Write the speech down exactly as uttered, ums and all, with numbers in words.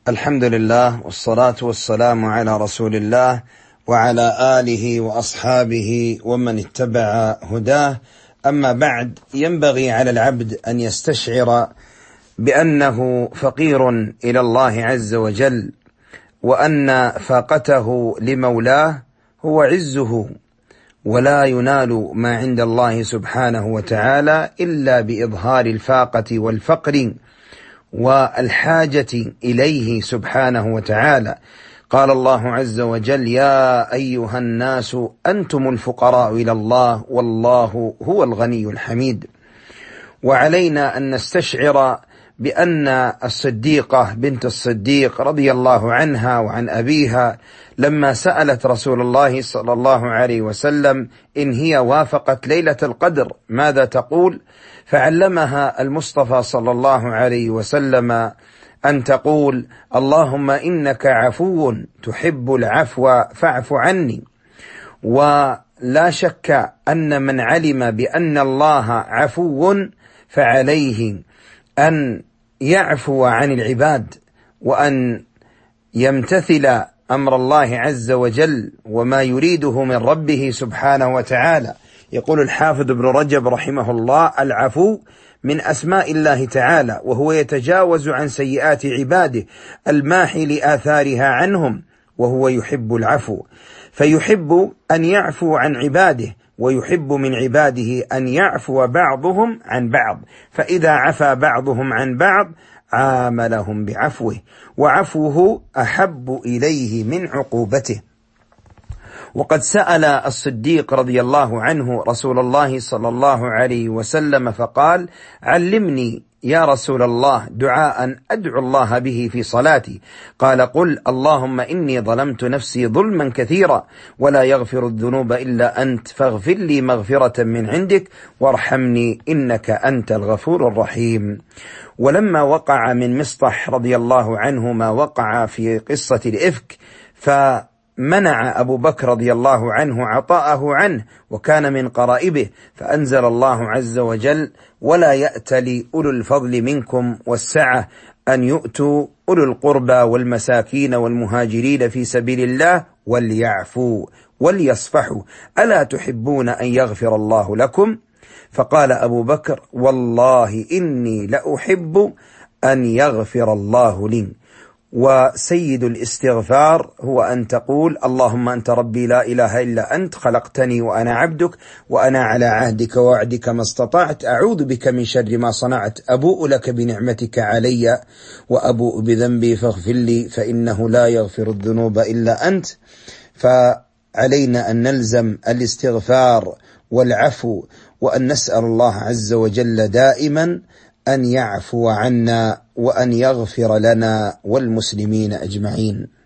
الحمد لله والصلاة والسلام على رسول الله وعلى آله وأصحابه ومن اتبع هداه. أما بعد، ينبغي على العبد أن يستشعر بأنه فقير إلى الله عز وجل، وأن فاقته لمولاه هو عزه، ولا ينال ما عند الله سبحانه وتعالى إلا بإظهار الفاقة والفقر والحاجة إليه سبحانه وتعالى. قال الله عز وجل: يا أيها الناس أنتم الفقراء إلى الله والله هو الغني الحميد. وعلينا أن نستشعر بأن الصديقة بنت الصديق رضي الله عنها وعن أبيها لما سألت رسول الله صلى الله عليه وسلم إن هي وافقت ليلة القدر ماذا تقول، فعلمها المصطفى صلى الله عليه وسلم أن تقول: اللهم إنك عفو تحب العفو فاعف عني. ولا شك أن من علم بأن الله عفو فعليه أن يعفو عن العباد، وأن يمتثل أمر الله عز وجل وما يريده من ربه سبحانه وتعالى. يقول الحافظ ابن رجب رحمه الله: العفو من أسماء الله تعالى، وهو يتجاوز عن سيئات عباده الماحي لآثارها عنهم، وهو يحب العفو، فيحب أن يعفو عن عباده، ويحب من عباده أن يعفو بعضهم عن بعض، فإذا عفى بعضهم عن بعض عاملهم بعفوه، وعفوه أحب إليه من عقوبته. وقد سأل الصديق رضي الله عنه رسول الله صلى الله عليه وسلم فقال: علمني يا رسول الله دعاء أدعو الله به في صلاتي. قال: قل اللهم إني ظلمت نفسي ظلما كثيرا ولا يغفر الذنوب إلا أنت فاغفر لي مغفرة من عندك وارحمني إنك أنت الغفور الرحيم. ولما وقع من مصطح رضي الله عنه ما وقع في قصة الإفك، فمنع أبو بكر رضي الله عنه عطاءه عنه، وكان من قرائبه، فأنزل الله عز وجل: ولا يأتل أولو الفضل منكم والسعة أن يؤتوا أولو القربى والمساكين والمهاجرين في سبيل الله وليعفوا وليصفحوا ألا تحبون أن يغفر الله لكم؟ فقال أبو بكر: والله إني لأحب أن يغفر الله لي. وسيد الاستغفار هو أن تقول: اللهم أنت ربي لا إله إلا أنت خلقتني وأنا عبدك وأنا على عهدك ووعدك ما استطعت أعوذ بك من شر ما صنعت أبوء لك بنعمتك علي وأبوء بذنبي فاغفر لي فإنه لا يغفر الذنوب إلا أنت. فعلينا أن نلزم الاستغفار والعفو، وأن نسأل الله عز وجل دائما أن يعفو عنا وأن يغفر لنا والمسلمين أجمعين.